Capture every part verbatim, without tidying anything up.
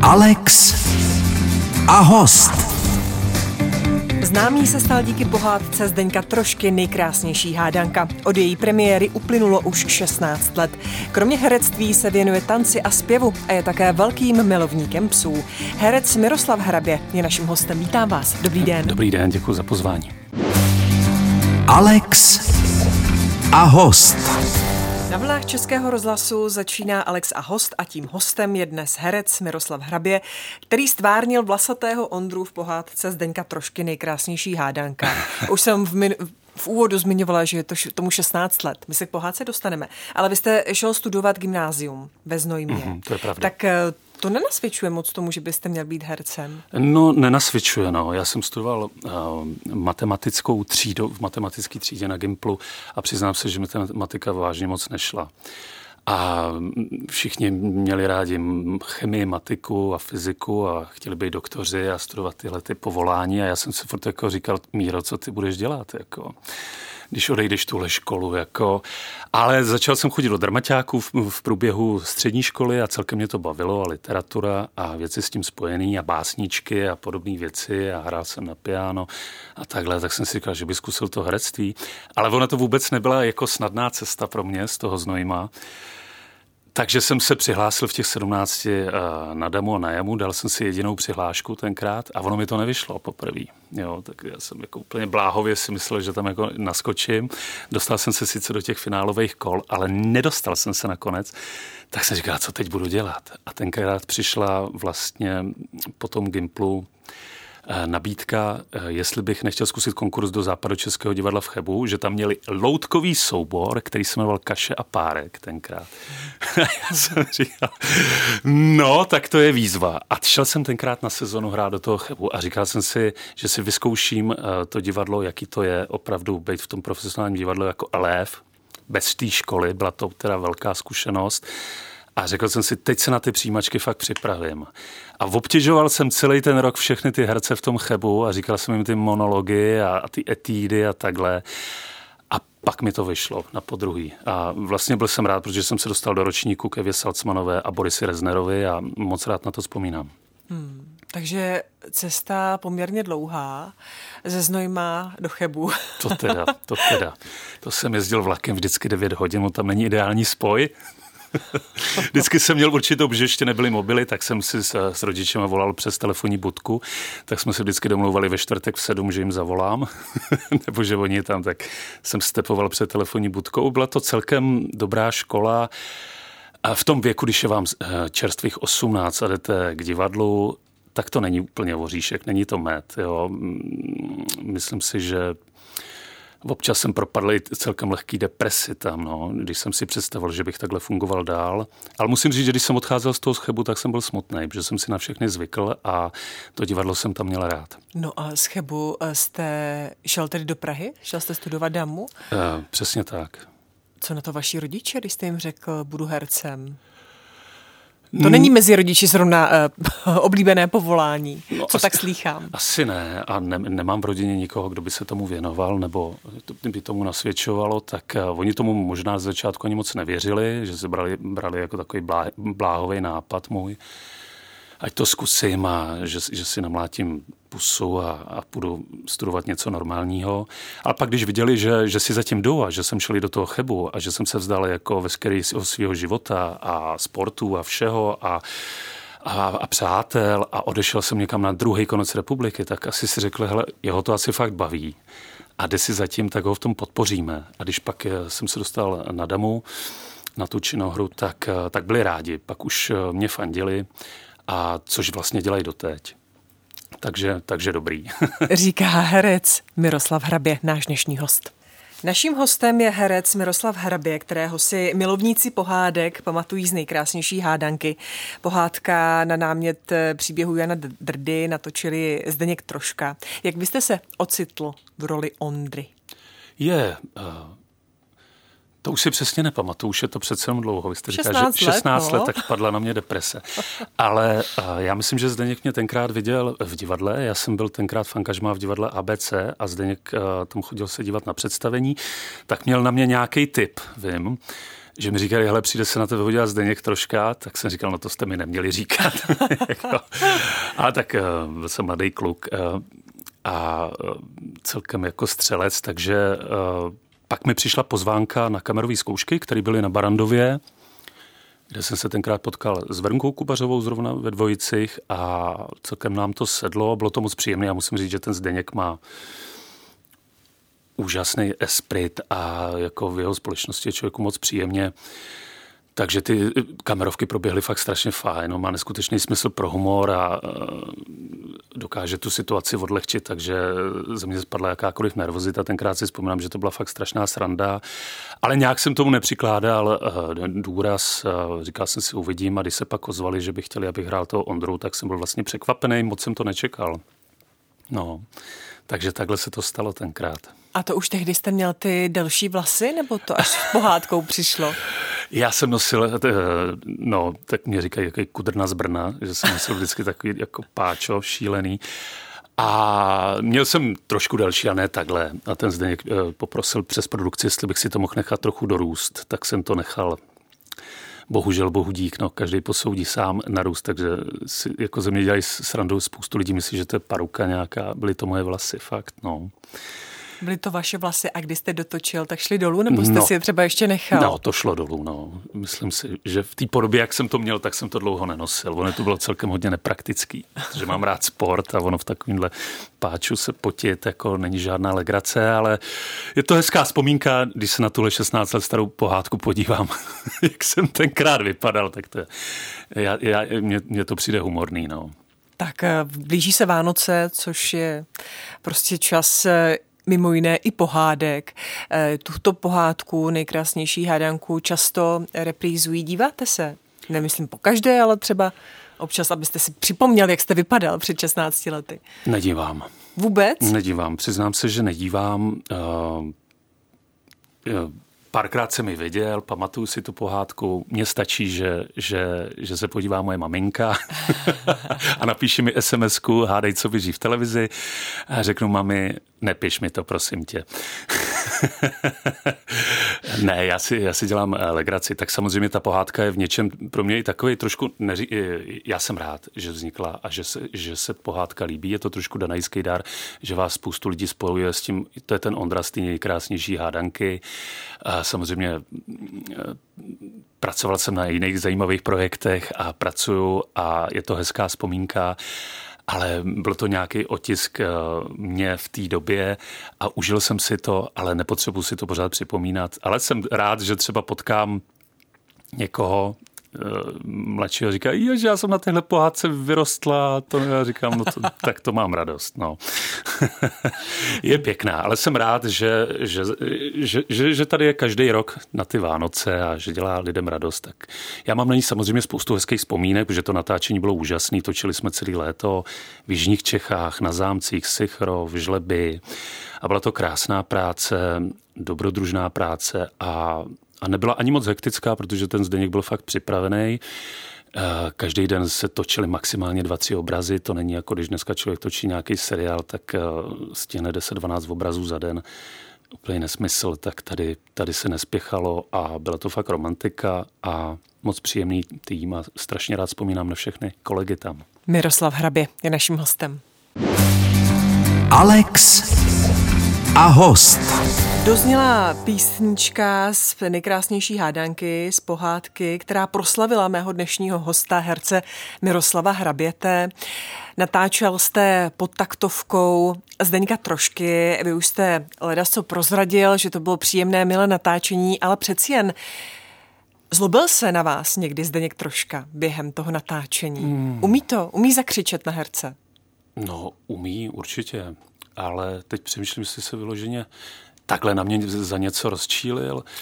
Alex a host. Známý se stal díky pohádce Zdeňka Trošky nejkrásnější hádanka. Od její premiéry uplynulo už šestnáct let. Kromě herectví se věnuje tanci a zpěvu a je také velkým milovníkem psů. Herec Miroslav Hrabě je naším hostem. Vítám vás. Dobrý den. Dobrý den, děkuji za pozvání. Alex a host. Na vlnách Českého rozhlasu začíná Alex a host a tím hostem je dnes herec Miroslav Hrabě, který stvárnil vlasatého Ondru v pohádce Zdeňka Trošky nejkrásnější hádanka. Už jsem v, min- v úvodu zmiňovala, že je to tomu šestnáct let. My se k pohádce dostaneme. Ale vy jste šel studovat gymnázium ve Znojmě. Mm-hmm, to je pravda. Tak to nenasvědčuje moc tomu, že byste měl být hercem? No, nenasvědčuje, no. Já jsem studoval uh, matematickou třídu, v matematické třídě na Gimplu a přiznám se, že mi ta matematika vážně moc nešla. A všichni měli rádi chemii, matiku a fyziku a chtěli být doktoři a studovat tyhle ty povolání a já jsem si furt jako říkal, Míro, co ty budeš dělat, jako, když odejdeš tuhle školu, jako. Ale začal jsem chodit do dramaťáků v, v průběhu střední školy a celkem mě to bavilo a literatura a věci s tím spojený a básničky a podobné věci a hrál jsem na piano a takhle, tak jsem si říkal, že by zkusil to herectví, ale ono to vůbec nebyla jako snadná cesta pro mě z toho Znojma. Takže jsem se přihlásil v těch sedmnácti na Damu a na Jamu, dal jsem si jedinou přihlášku tenkrát a ono mi to nevyšlo poprvé. Jo, tak já jsem jako úplně bláhově si myslel, že tam jako naskočím. Dostal jsem se sice do těch finálových kol, ale nedostal jsem se nakonec. Tak jsem říkal, co teď budu dělat. A tenkrát přišla vlastně po tom Gimplu nabídka, jestli bych nechtěl zkusit konkurs do Západočeského divadla v Chebu, že tam měli loutkový soubor, který se jmenoval Kaše a párek tenkrát. Já jsem říkal, no, tak to je výzva. A šel jsem tenkrát na sezonu hrát do toho Chebu a říkal jsem si, že si vyzkouším to divadlo, jaký to je opravdu být v tom profesionálním divadle jako elév, bez té školy, byla to teda velká zkušenost. A řekl jsem si, teď se na ty přijímačky fakt připravím. A obtěžoval jsem celý ten rok všechny ty herce v tom Chebu a říkal jsem jim ty monology a, a ty etídy a takhle. A pak mi to vyšlo na podruhý. A vlastně byl jsem rád, protože jsem se dostal do ročníku k Evě Salcmanové a Borisi Reznerovi a moc rád na to vzpomínám. Hmm, takže cesta poměrně dlouhá ze Znojma do Chebu. To teda, to teda. To jsem jezdil vlakem vždycky devět hodin, tam není ideální spoj. Vždycky jsem měl určitou, protože ještě nebyly mobily, tak jsem si s, s rodičema volal přes telefonní budku, tak jsme se vždycky domlouvali ve čtvrtek v sedm, že jim zavolám, nebo že oni tam, tak jsem stepoval před telefonní budkou. Byla to celkem dobrá škola a v tom věku, když je vám čerstvých osmnáct a jdete k divadlu, tak to není úplně voříšek, není to med. Jo. Myslím si, že občas jsem propadl i celkem lehký depresi tam, no, když jsem si představil, že bych takhle fungoval dál. Ale musím říct, že když jsem odcházel z toho Chebu, tak jsem byl smutný, protože jsem si na všechny zvykl a to divadlo jsem tam měl rád. No a z Chebu jste šel tedy do Prahy? Šel jste studovat Damu? E, přesně tak. Co na to vaši rodiče, když jste jim řekl, budu hercem? To není mezi rodiči zrovna uh, oblíbené povolání, no, co asi, tak slýchám. Asi ne a ne, nemám v rodině nikoho, kdo by se tomu věnoval nebo by tomu nasvědčovalo, tak uh, oni tomu možná z začátku ani moc nevěřili, že se brali, brali jako takový blá, bláhový nápad můj. Ať to zkusím a že, že si namlátím pusu a, a půjdu studovat něco normálního. Ale pak, když viděli, že, že si zatím jdu a že jsem šel do toho Chebu a že jsem se vzdal jako veškerého svého života a sportu a všeho a, a, a přátel a odešel jsem někam na druhý konec republiky, tak asi si řekli, hele, jeho to asi fakt baví. A jde si zatím, tak ho v tom podpoříme. A když pak jsem se dostal na Damu, na tu činohru, tak, tak byli rádi. Pak už mě fandili, a což vlastně dělají doteď. Takže, takže dobrý. Říká herec Miroslav Hrabě, náš dnešní host. Naším hostem je herec Miroslav Hrabě, kterého si milovníci pohádek pamatují z nejkrásnější hádanky. Pohádka na námět příběhu Jana Drdy natočili Zdeněk Troška. Jak byste se ocitl v roli Ondry? Je... Uh... To už si přesně nepamatuju, už je to přece jenom dlouho. Vy jste říkal, že let, šestnáct no. let, tak padla na mě deprese. Ale uh, já myslím, že Zdeněk mě tenkrát viděl v divadle. Já jsem byl tenkrát v angažmá v divadle A B C a Zdeněk uh, tam chodil se dívat na představení. Tak měl na mě nějaký tip, vím, že mi říkali, hele, přijde se na tebe podívat Zdeněk Troška, tak jsem říkal, no to jste mi neměli říkat. Ale tak byl jsem mladý kluk a celkem jako střelec, takže pak mi přišla pozvánka na kamerové zkoušky, které byly na Barandově, kde jsem se tenkrát potkal s Verunkou Kubařovou zrovna ve dvojicích a celkem nám to sedlo, bylo to moc příjemné. Já musím říct, že ten Zdeněk má úžasný esprit a jako v jeho společnosti je člověku moc příjemně. Takže ty kamerovky proběhly fakt strašně fajn. Má neskutečný smysl pro humor a dokáže tu situaci odlehčit, takže ze mě spadla jakákoliv nervozita. Tenkrát si vzpomínám, že to byla fakt strašná sranda. Ale nějak jsem tomu nepřikládal důraz. Říkal jsem si, uvidím, a když se pak ozvali, že by chtěli, abych hrál toho Ondru, tak jsem byl vlastně překvapený, moc jsem to nečekal. No, takže takhle se to stalo tenkrát. A to už tehdy jste měl ty delší vlasy, nebo to až s pohádkou přišlo? Já jsem nosil, no, tak mě říkají, jaký kudrna z Brna, že jsem nosil vždycky takový jako páčo, šílený. A měl jsem trošku delší, a ne takhle. A ten Zdeněk poprosil přes produkci, jestli bych si to mohl nechat trochu dorůst, tak jsem to nechal. Bohužel, bohu dík, no, každý posoudí sám narůst, takže si jako ze mě dělají srandu, spoustu lidí myslí, že to je paruka nějaká, byly to moje vlasy, fakt, no. Byly to vaše vlasy a když jste dotočil, tak šli dolů, nebo jste no, si je třeba ještě nechal? No, to šlo dolů, no. Myslím si, že v té podobě, jak jsem to měl, tak jsem to dlouho nenosil. Ono to bylo celkem hodně nepraktický, protože mám rád sport a ono v takovýmhle páču se potit, jako není žádná legrace, ale je to hezká vzpomínka, když se na tuhle šestnáct let starou pohádku podívám, jak jsem tenkrát vypadal, tak to je, já, já, mně, mně to přijde humorný, no. Tak blíží se Vánoce, což je prostě čas mimo jiné i pohádek. Tuto pohádku, nejkrásnější hádanku, často reprízují. Díváte se? Nemyslím po každé, ale třeba občas, abyste si připomněl, jak jste vypadal před šestnácti lety. Nedívám. Vůbec? Nedívám. Přiznám se, že nedívám. Uh, uh, Párkrát jsem ji viděl, pamatuju si tu pohádku. Mně stačí, že, že, že se podívá moje maminka a napíše mi SMSku, hádej, co běží v televizi. A řeknu, mami, nepiš mi to, prosím tě. Ne, já si, já si dělám legraci. Tak samozřejmě ta pohádka je v něčem pro mě i takový trošku, neří, já jsem rád, že vznikla a že se, že se pohádka líbí. Je to trošku danajský dar, že vás spoustu lidí spojuje s tím, to je ten Ondra z té nejkrásnější hádanky. A samozřejmě pracoval jsem na jiných zajímavých projektech a pracuju a je to hezká vzpomínka. Ale byl to nějaký otisk mě v té době a užil jsem si to, ale nepotřebuji si to pořád připomínat. Ale jsem rád, že třeba potkám někoho mladšího, říká, že já jsem na téhle pohádce vyrostla, to já říkám, no to, tak to mám radost. No. Je pěkná, ale jsem rád, že, že, že, že, že tady je každý rok na ty Vánoce a že dělá lidem radost. Tak já mám na ní samozřejmě spoustu hezkých vzpomínek, protože to natáčení bylo úžasné, točili jsme celé léto v jižních Čechách, na zámcích, Sichrov, Žleby a byla to krásná práce, dobrodružná práce a A nebyla ani moc hektická, protože ten Zdeněk byl fakt připravený. Každý den se točili maximálně dva, tři obrazy. To není jako když dneska člověk točí nějaký seriál, tak stihne deset dvanáct obrazů za den. Úplně nesmysl, tak tady, tady se nespěchalo a byla to fakt romantika a moc příjemný tým a strašně rád vzpomínám na všechny kolegy tam. Miroslav Hrabě je naším hostem. Alex a host. Dozněla písnička z nejkrásnější hádanky, z pohádky, která proslavila mého dnešního hosta, herce Miroslava Hraběte. Natáčel jste pod taktovkou Zdeňka Trošky, vy už jste ledasco prozradil, že to bylo příjemné, milé natáčení, ale přeci jen zlobil se na vás někdy Zdeněk Troška během toho natáčení? Hmm. Umí to? Umí zakřičet na herce? No, umí určitě, ale teď přemýšlím, jestli se vyloženě takhle na mě za něco rozčílil. Uh,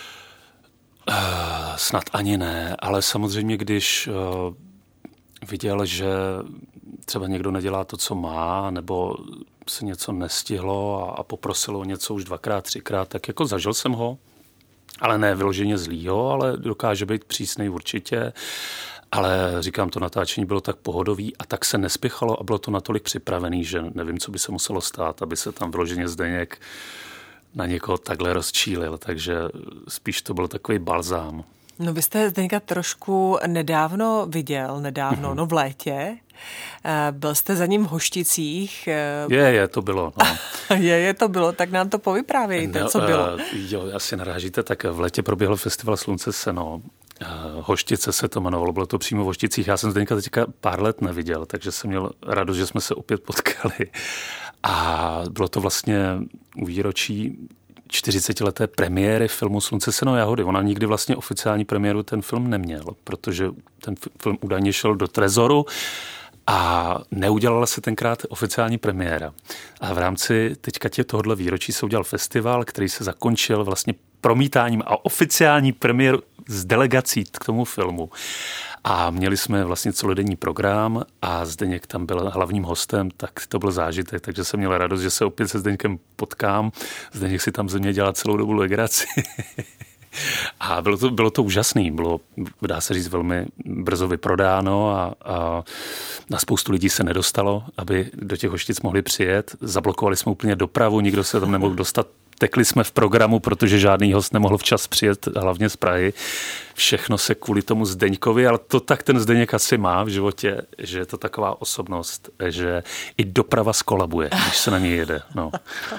snad ani ne, ale samozřejmě, když uh, viděl, že třeba někdo nedělá to, co má, nebo se něco nestihlo a, a poprosil o něco už dvakrát, třikrát, tak jako zažil jsem ho, ale ne vyloženě zlýho, ale dokáže být přísnej určitě. Ale říkám, to natáčení bylo tak pohodový a tak se nespěchalo a bylo to natolik připravený, že nevím, co by se muselo stát, aby se tam vyloženě Zdeněk na někoho takhle rozčílil, takže spíš to byl takový balzám. No vy jste Zdeňka trošku nedávno viděl, nedávno, mm-hmm. no v létě. Byl jste za ním v Hošticích. Je, je, to bylo. No. je, je, to bylo, tak nám to povyprávějte, no, co bylo. Uh, jo, asi narážíte, tak v létě proběhl festival Slunce seno. Uh, Hoštice se to jmenovalo, bylo to přímo v Hošticích. Já jsem Zdeňka teďka pár let neviděl, takže jsem měl radost, že jsme se opět potkali. A bylo to vlastně u výročí čtyřicetileté premiéry filmu Slunce, seno, jahody. Ona nikdy vlastně oficiální premiéru ten film neměl, protože ten film údajně šel do Trezoru a neudělala se tenkrát oficiální premiéra. A v rámci teďka tě tohohle výročí se udělal festival, který se zakončil vlastně promítáním a oficiální premiéru z delegací k tomu filmu. A měli jsme vlastně celodenní program a Zdeněk tam byl hlavním hostem, tak to byl zážitek, takže jsem měl radost, že se opět se Zdeňkem potkám. Zdeněk si tam ze mě dělal celou dobu legraci. A bylo to, bylo to úžasný, bylo, dá se říct, velmi brzo vyprodáno a, a na spoustu lidí se nedostalo, aby do těch Hoštic mohli přijet. Zablokovali jsme úplně dopravu, nikdo se tam nemohl dostat. Tekli jsme v programu, protože žádný host nemohl včas přijet, hlavně z Prahy. Všechno se kvůli tomu Zdeňkovi, ale to tak ten Zdeněk asi má v životě, že je to taková osobnost, že i doprava skolabuje, když se na něj jede. No.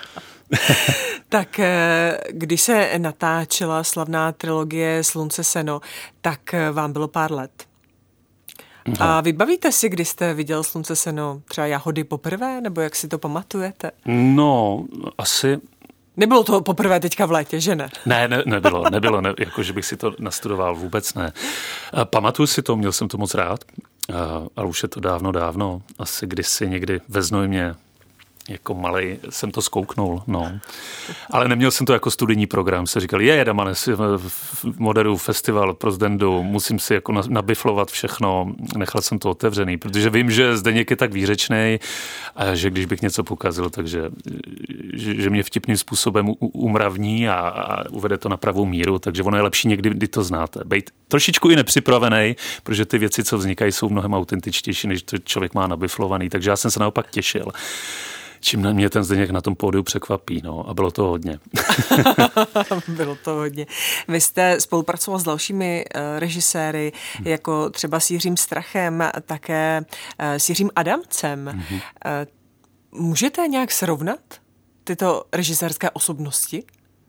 Tak když se natáčela slavná trilogie Slunce, seno, tak vám bylo pár let. No. A vybavíte si, kdy jste viděl Slunce, seno, třeba Jahody poprvé, nebo jak si to pamatujete? No, asi... Nebylo to poprvé teďka v létě, že ne? Ne, ne nebylo, nebylo, ne, jako že bych si to nastudoval, vůbec ne. Pamatuju si to, měl jsem to moc rád, ale už je to dávno, dávno, asi kdysi někdy ve Znojmě, jako malej jsem to zkouknul, no. Ale neměl jsem to jako studijní program. Se říkal, je, Damane, moderuju festival pro Zdendu, musím si jako nabiflovat všechno. Nechal jsem to otevřený, protože vím, že Zdeněk je tak výřečnej a že když bych něco pokazil, takže že, že mě vtipným způsobem umravní a, a uvede to na pravou míru, takže ono je lepší někdy, kdy to znáte. Bejt trošičku i nepřipravený, protože ty věci, co vznikají, jsou mnohem autentičtější, než to člověk má nabiflovaný. Takže já jsem se naopak těšil. Čím na mě ten Zdeněk na tom pódiu překvapí, no, a bylo to hodně. Bylo to hodně. Vy jste spolupracoval s dalšími uh, režiséry, hmm. jako třeba s Jiřím Strachem, také uh, s Jiřím Adamcem. Hmm. Uh, můžete nějak srovnat tyto režisérské osobnosti?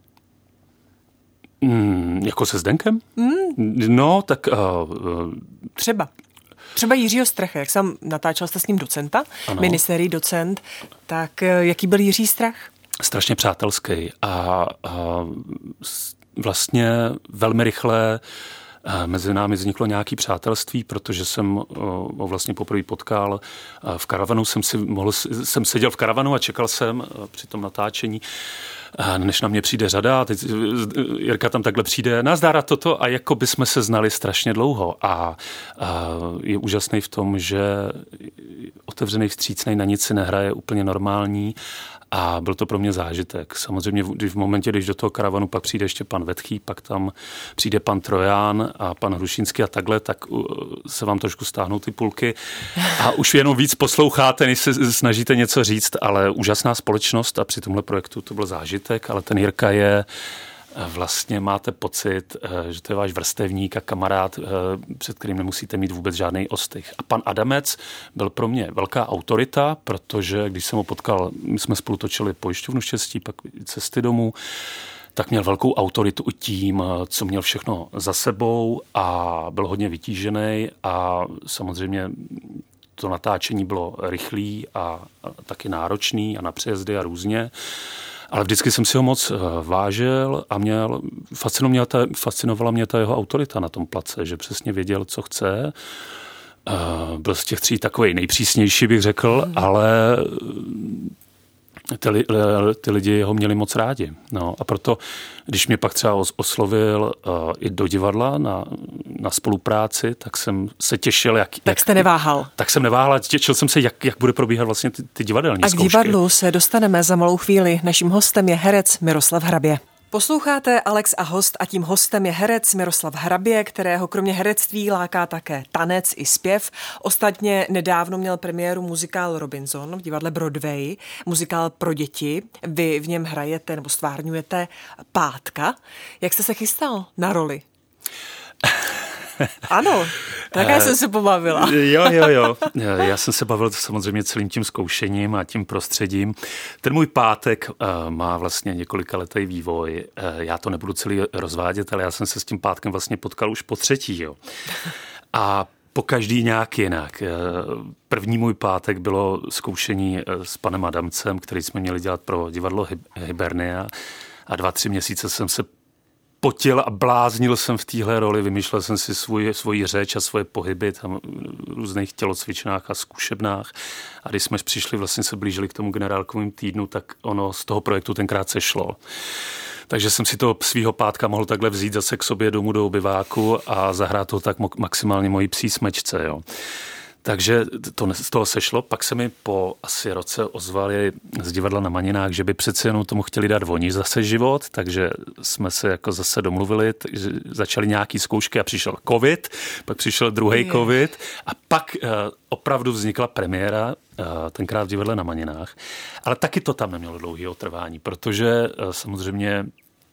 Mm, jako se Zdenkem? Mm. No, tak... Uh, třeba. Třeba Jiřího Stracha, jak jsem natáčel jste s ním Docenta, minisérii Docent, tak jaký byl Jiří Strach? Strašně přátelský a, a vlastně velmi rychle mezi námi vzniklo nějaké přátelství, protože jsem ho vlastně poprvé potkal v karavanu, jsem, si mohl, jsem seděl v karavanu a čekal jsem při tom natáčení, než na mě přijde řada a teď Jirka tam takhle přijde, nazdár toto a jako by jsme se znali strašně dlouho a, a je úžasný v tom, že otevřený, vstřícnej, na nic si nehraje, úplně normální a byl to pro mě zážitek. Samozřejmě v momentě, když do toho karavanu pak přijde ještě pan Vetchý, pak tam přijde pan Trojan a pan Hrušínský a takhle, tak se vám trošku stáhnou ty půlky a už jenom víc posloucháte, než se snažíte něco říct, ale úžasná společnost a při tomhle projektu to byl zážitek, ale ten Jirka je vlastně máte pocit, že to je váš vrstevník a kamarád, před kterým nemusíte mít vůbec žádný ostych. A pan Adamec byl pro mě velká autorita, protože když jsem ho potkal, my jsme spolu točili Pojišťovnu štěstí, pak Cesty domů, tak měl velkou autoritu i tím, co měl všechno za sebou a byl hodně vytížený a samozřejmě to natáčení bylo rychlý a, a taky náročný a na přejezdy a různě. Ale vždycky jsem si ho moc vážil a měl, fascinovala, ta, fascinovala mě ta jeho autorita na tom place, že přesně věděl, co chce. Byl z těch tří takovej nejpřísnější, bych řekl, mm. ale ty, ty lidi ho měli moc rádi. No, a proto, když mě pak třeba oslovil uh, i do divadla na, na spolupráci, tak jsem se těšil, jak... Tak jak, jste neváhal. Tak jsem neváhal, těšil jsem se, jak, jak bude probíhat vlastně ty, ty divadelní zkoušky. A k zkoušky. divadlu se dostaneme za malou chvíli. Naším hostem je herec Miroslav Hrabě. Posloucháte Alex a host a tím hostem je herec Miroslav Hrabě, kterého kromě herectví láká také tanec i zpěv. Ostatně nedávno měl premiéru muzikál Robinson v divadle Broadway, muzikál pro děti. Vy v něm hrajete nebo stvárňujete Pátka. Jak jste se chystal na roli? Ano, také jsem se pobavila. Jo, jo, jo. Já jsem se bavil samozřejmě celým tím zkoušením a tím prostředím. Ten můj Pátek uh, má vlastně několikaletý vývoj. Uh, já to nebudu celý rozvádět, ale já jsem se s tím Pátkem vlastně potkal už po třetí. Jo. A po každý nějak jinak. První můj Pátek bylo zkoušení s panem Adamcem, který jsme měli dělat pro divadlo Hibernia. A dva, tři měsíce jsem se potil a bláznil jsem v téhle roli, vymýšlel jsem si svůj, svoji řeč a svoje pohyby tam v různých tělocvičnách a zkušebnách. A když jsme přišli, vlastně se blížili k tomu generálkovým týdnu, tak ono z toho projektu tenkrát sešlo. Takže jsem si toho svýho Pátka mohl takhle vzít zase k sobě domů do obyváku a zahrát to tak maximálně mojí psí smečce, jo. Takže to z toho sešlo, pak se mi po asi roce ozvali z divadla na Maninách, že by přece jenom tomu chtěli dát oni zase život, takže jsme se jako zase domluvili, takže začaly nějaký zkoušky a přišel covid, pak přišel druhý covid a pak uh, opravdu vznikla premiéra, uh, tenkrát v divadle na Maninách, ale taky to tam nemělo dlouhého trvání, protože uh, samozřejmě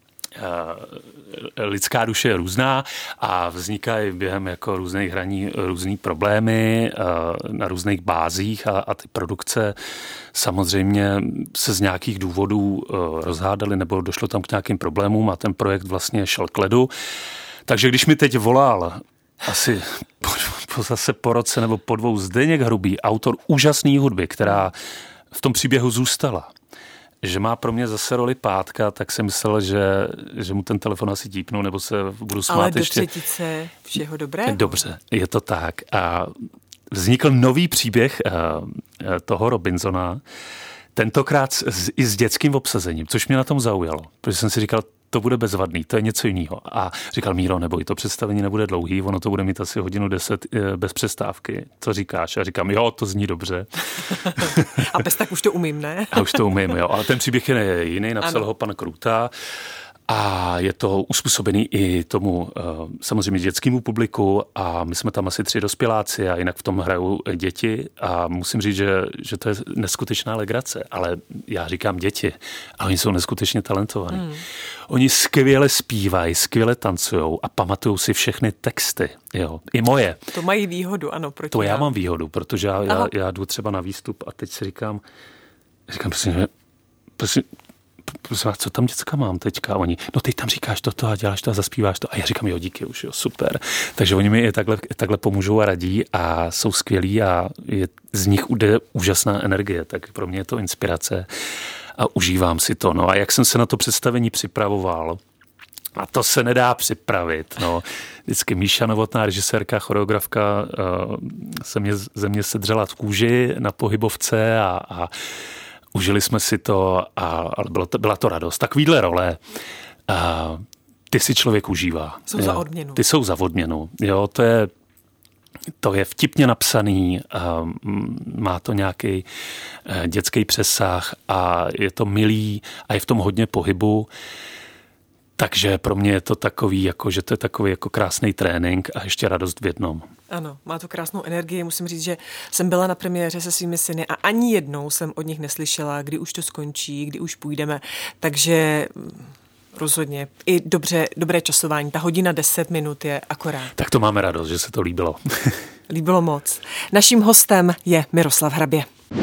lidská duše je různá a vznikají během jako různých hraní různý problémy na různých bázích a, a ty produkce samozřejmě se z nějakých důvodů rozhádaly nebo došlo tam k nějakým problémům a ten projekt vlastně šel k ledu. Takže když mi teď volal asi po, po zase po roce nebo po dvou Zdeněk Hrubý, autor úžasné hudby, která v tom příběhu zůstala, že má pro mě zase roli Pátka, tak jsem myslel, že, že mu ten telefon asi típnu, nebo se budu smát ale ještě. Ale do třetice všeho dobrého. Dobře, je to tak. A vznikl nový příběh toho Robinsona, tentokrát s, i s dětským obsazením, což mě na tom zaujalo, protože jsem si říkal, to bude bezvadný, to je něco jiného. A říkal, Míro, neboj, to představení nebude dlouhý, ono to bude mít asi hodinu deset bez přestávky. Co říkáš? A říkám, jo, to zní dobře. A bez tak už to umím, ne? A už to umím, jo. Ale ten příběh je jiný, napsal ano. ho pan Krůta. A je to uspůsobený i tomu samozřejmě dětskému publiku a my jsme tam asi tři dospěláci a jinak v tom hrajou děti a musím říct, že, že to je neskutečná legrace, ale já říkám děti a oni jsou neskutečně talentovaní. Hmm. Oni skvěle zpívají, skvěle tancujou a pamatujou si všechny texty, jo, i moje. To mají výhodu, ano. Proti to já nám. mám výhodu, protože já, já, já jdu třeba na výstup a teď si říkám, říkám, prosím, prosím, co tam děcka mám teďka? Oni, no teď tam říkáš toto a děláš to a zaspíváš to. A já říkám, jo, díky už, jo, super. Takže oni mi je takhle, takhle pomůžou a radí a jsou skvělí a je, z nich jde úžasná energie, tak pro mě je to inspirace a užívám si to. No a jak jsem se na to představení připravoval, a to se nedá připravit. No. Vždycky Míša Novotná, režisérka, choreografka, uh, se mě, ze mě sedřela v kůži na pohybovce a, a užili jsme si to, a, ale bylo to, byla to radost. Takovýhle role, a, ty si člověk užívá. Jsou jo. za odměnu. Ty jsou za odměnu. Jo, to je, to je vtipně napsaný, a, má to nějaký dětský přesah a je to milý a je v tom hodně pohybu. Takže pro mě je to takový, jako, že to je takový jako krásný trénink a ještě radost v jednom. Ano, má to krásnou energii. Musím říct, že jsem byla na premiéře se svými syny a ani jednou jsem od nich neslyšela, kdy už to skončí, kdy už půjdeme. Takže rozhodně i dobře, dobré časování. Ta hodina deset minut je akorát. Tak to máme radost, že se to líbilo. Líbilo moc. Naším hostem je Miroslav Hrabě.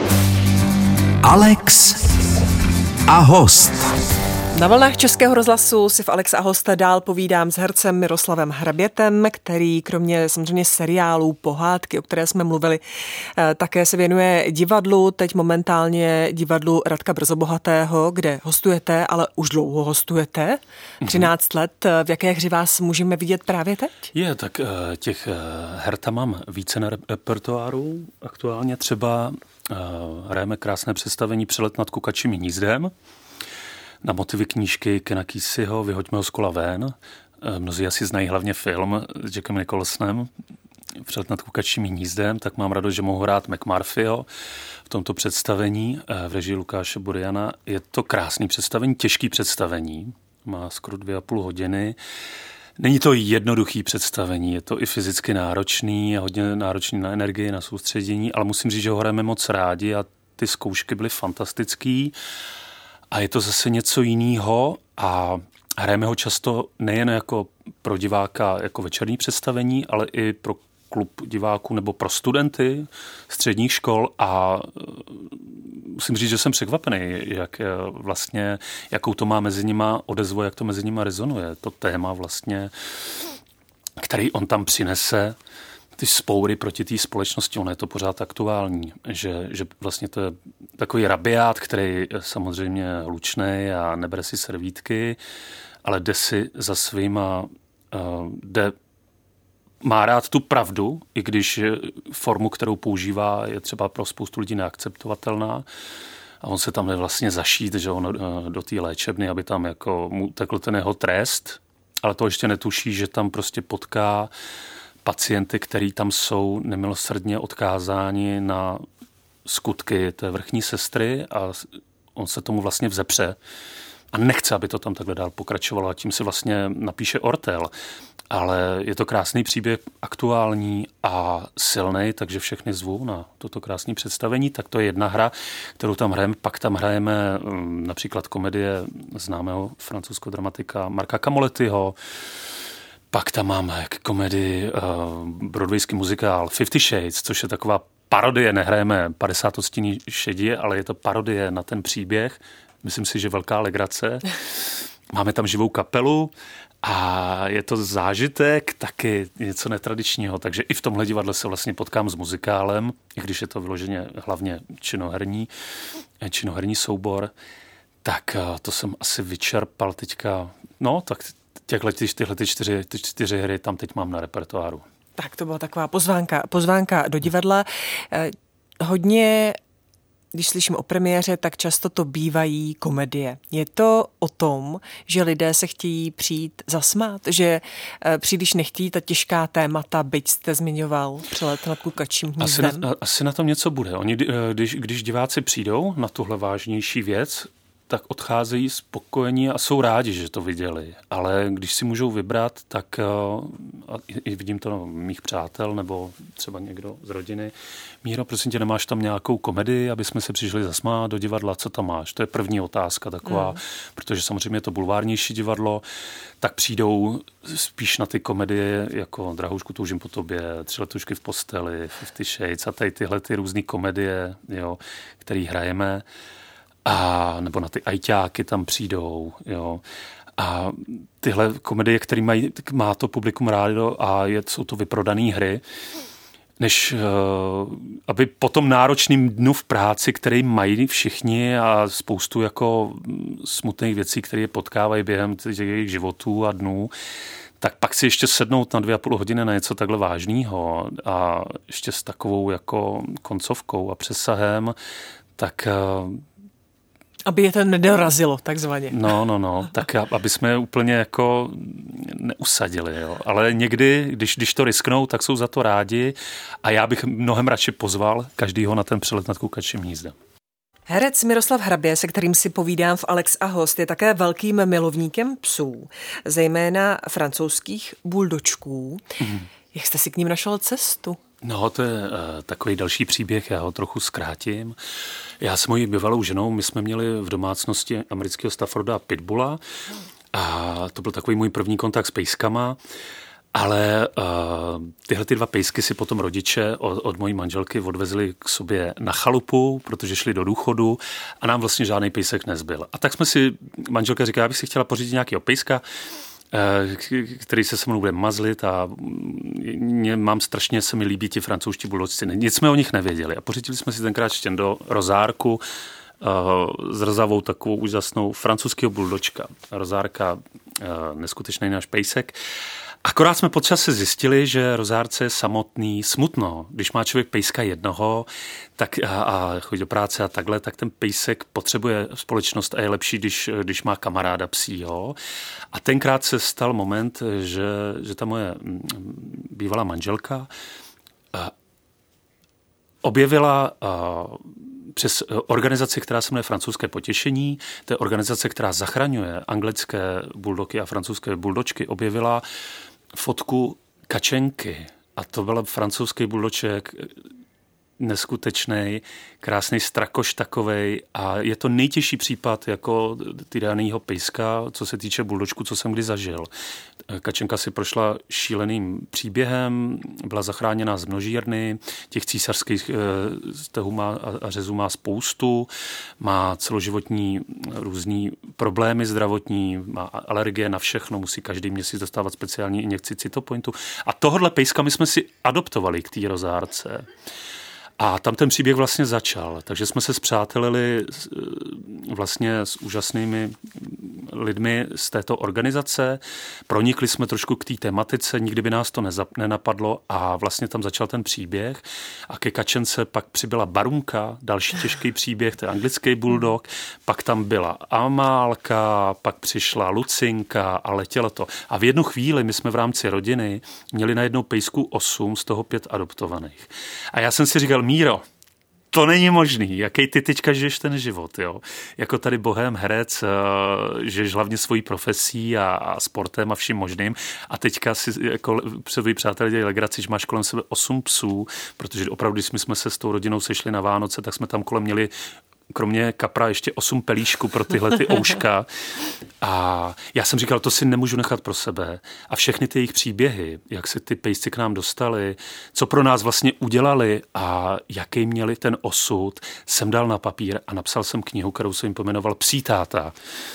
Alex a host. Na vlnách Českého rozhlasu si v Alex a hosta dál povídám s hercem Miroslavem Hrabětem, který kromě samozřejmě seriálů Pohádky, o které jsme mluvili, také se věnuje divadlu, teď momentálně divadlu Radka Brzobohatého, kde hostujete, ale už dlouho hostujete, třináct let. V jaké hře vás můžeme vidět právě teď? Je, tak těch her tam mám více na repertoáru. Aktuálně třeba hrajeme krásné představení Přelet nad kukačím hnízdem, na motivy knížky Kena Keseyho Vyhoďme ho z kola ven. Mnozí asi znají hlavně film s Jackem Nicholsonem Přelet nad kukačím hnízdem, tak mám radost, že mohu hrát McMurphyho v tomto představení v režii Lukáše Buriana. Je to krásný představení, těžký představení, má skoro dvě a půl hodiny. Není to jednoduchý představení, je to i fyzicky náročný, hodně náročný na energii, na soustředění, ale musím říct, že ho hrajeme moc rádi a ty zkoušky byly fantastický. A je to zase něco jiného a hrajeme ho často nejen jako pro diváka jako večerní představení, ale i pro klub diváků nebo pro studenty středních škol a musím říct, že jsem překvapený, jak vlastně, jakou to má mezi nima odezvu, jak to mezi nima rezonuje. To téma vlastně, který on tam přinese, ty spoury proti té společnosti, ono je to pořád aktuální, že, že vlastně to je takový rabiát, který samozřejmě hlučnej a nebere si servítky, ale jde si za svýma, uh, jde, má rád tu pravdu, i když formu, kterou používá, je třeba pro spoustu lidí neakceptovatelná. A on se tam jde vlastně zašít, že on do té léčebny, aby tam jako mu tekl ten jeho trest, ale to ještě netuší, že tam prostě potká pacienty, který tam jsou nemilosrdně odkázáni na skutky té vrchní sestry a on se tomu vlastně vzepře a nechce, aby to tam takhle dál pokračovalo a tím se vlastně napíše Ortel. Ale je to krásný příběh, aktuální a silný, takže všechny zvu na toto krásné představení. Tak to je jedna hra, kterou tam hrajeme. Pak tam hrajeme například komedie známého francouzského dramatika Marka Camolettiho. Pak tam máme komedii, uh, broadwayský muzikál Fifty Shades, což je taková parodie. Nehrajeme padesát odstínů šedi, ale je to parodie na ten příběh. Myslím si, že velká legrace. Máme tam živou kapelu. A je to zážitek, taky něco netradičního, takže i v tomhle divadle se vlastně potkám s muzikálem, i když je to vyloženě hlavně činoherní, činoherní soubor, tak to jsem asi vyčerpal teďka, no tak těchhle, tyhle ty čtyři, ty čtyři hry tam teď mám na repertoáru. Tak to byla taková pozvánka, pozvánka do divadla. Eh, hodně Když slyším o premiéře, tak často to bývají komedie. Je to o tom, že lidé se chtějí přijít zasmát, že e, příliš nechtějí ta těžká témata, byť jste zmiňoval přelet nad kukačím hnízdem? Asi na, asi na tom něco bude. Oni, když, když diváci přijdou na tuhle vážnější věc, tak odcházejí spokojení a jsou rádi, že to viděli. Ale když si můžou vybrat, tak a i vidím to no, mých přátel nebo třeba někdo z rodiny. Míro, prosím tě, nemáš tam nějakou komedii, aby jsme se přišli zasmát do divadla? Co tam máš? To je první otázka taková, mm. protože samozřejmě je to bulvárnější divadlo, tak přijdou spíš na ty komedie jako Drahoušku, toužím po tobě, Tři letušky v posteli, Fifty Shades a tady tyhle ty různé komedie, jo, které hrajeme. A nebo na ty ajťáky tam přijdou, jo. A tyhle komedie, které mají, má to publikum rádo a je, jsou to vyprodané hry, než uh, aby po tom náročným dnu v práci, který mají všichni a spoustu jako smutných věcí, které je potkávají během jejich životů a dnů, tak pak si ještě sednout na dvě a půl hodiny na něco takhle vážného a ještě s takovou jako koncovkou a přesahem, tak uh, aby je to nedorazilo, takzvaně. No, no, no, tak aby jsme je úplně jako neusadili, jo. Ale někdy, když, když to risknou, tak jsou za to rádi a já bych mnohem radši pozval každýho na ten přelet nad kukačím hnízdem. Herec Miroslav Hrabě, se kterým si povídám v Alex a host, je také velkým milovníkem psů, zejména francouzských buldočků. Mm. Jak jste si k ním našel cestu? No, to je uh, takový další příběh, já ho trochu zkrátím. Já s mojí bývalou ženou, my jsme měli v domácnosti amerického Stafforda Pitbulla a to byl takový můj první kontakt s pejskama, ale uh, tyhle ty dva pejsky si potom rodiče od, od mojí manželky odvezli k sobě na chalupu, protože šli do důchodu a nám vlastně žádný pejsek nezbyl. A tak jsme si, manželka říká, já bych si chtěla pořídit nějakého pejska, který se se mnou bude mazlit a mě, mám strašně, se mi líbí ti francouzští buldočci. Nic jsme o nich nevěděli a pořídili jsme si tenkrát štěndo rozárku uh, s rzavou takovou úžasnou francouzského buldočka. Rozárka, uh, neskutečný náš pejsek. Akorát jsme po čase zjistili, že rozárce je samotný, smutno. Když má člověk pejska jednoho tak a, a chodí do práce a takhle, tak ten pejsek potřebuje společnost a je lepší, když, když má kamaráda psího. A tenkrát se stal moment, že, že ta moje bývalá manželka objevila přes organizaci, která se jmenuje Francouzské potěšení, to je organizace, která zachraňuje anglické buldoky a francouzské buldočky, objevila fotku kačenky. A to byl francouzský buldoček, neskutečný, krásný strakoš takovej a je to nejtěžší případ jako tyranního pejska, co se týče buldočku, co jsem kdy zažil. Kačenka si prošla šíleným příběhem, byla zachráněna z množírny, těch císařských stehů má a řezů má spoustu, má celoživotní různý problémy zdravotní, má alergie na všechno, musí každý měsíc dostávat speciální injekci cytopointu. A tohodle pejska my jsme si adoptovali k té rozárce. A tam ten příběh vlastně začal, takže jsme se spřátelili vlastně s úžasnými lidmi z této organizace, pronikli jsme trošku k té tematice, nikdy by nás to nenapadlo a vlastně tam začal ten příběh a ke kačence pak přibyla Barunka, další těžký příběh, to je anglický bulldog, pak tam byla Amálka, pak přišla Lucinka a letělo to. A v jednu chvíli my jsme v rámci rodiny měli najednou pejsku osm, z toho pět adoptovaných. A já jsem si říkal, Míro, to není možný, jaký ty teďka žiješ ten život, jo. Jako tady bohém herec, žiješ hlavně svojí profesí a, a sportem a vším možným a teďka si jako před přátelé dělají legraci, že máš kolem sebe osm psů, protože opravdu, když my jsme se s tou rodinou sešli na Vánoce, tak jsme tam kolem měli kromě kapra ještě osm pelíšků pro tyhle ty ouška. A já jsem říkal, to si nemůžu nechat pro sebe. A všechny ty jejich příběhy, jak se ty pejsci k nám dostali, co pro nás vlastně udělali a jaký měli ten osud, jsem dal na papír a napsal jsem knihu, kterou jsem jim pojmenoval Psí táta.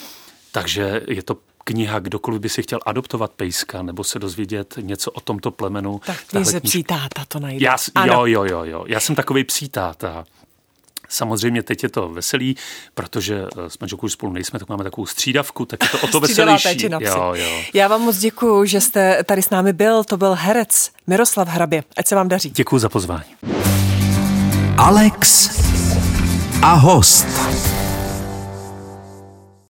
Takže je to kniha, kdokoliv by si chtěl adoptovat pejska nebo se dozvědět něco o tomto plemenu. Tak knize Psí táta to najde. Já, jo, jo, jo, jo. Já jsem takovej psí táta. Samozřejmě teď je to veselý, protože s manželkou už spolu nejsme, tak máme takovou střídavku, tak je to o to veselější. Jo, jo. Já vám moc děkuju, že jste tady s námi byl. To byl herec Miroslav Hrabě. Ať se vám daří. Děkuju za pozvání. Alex a host.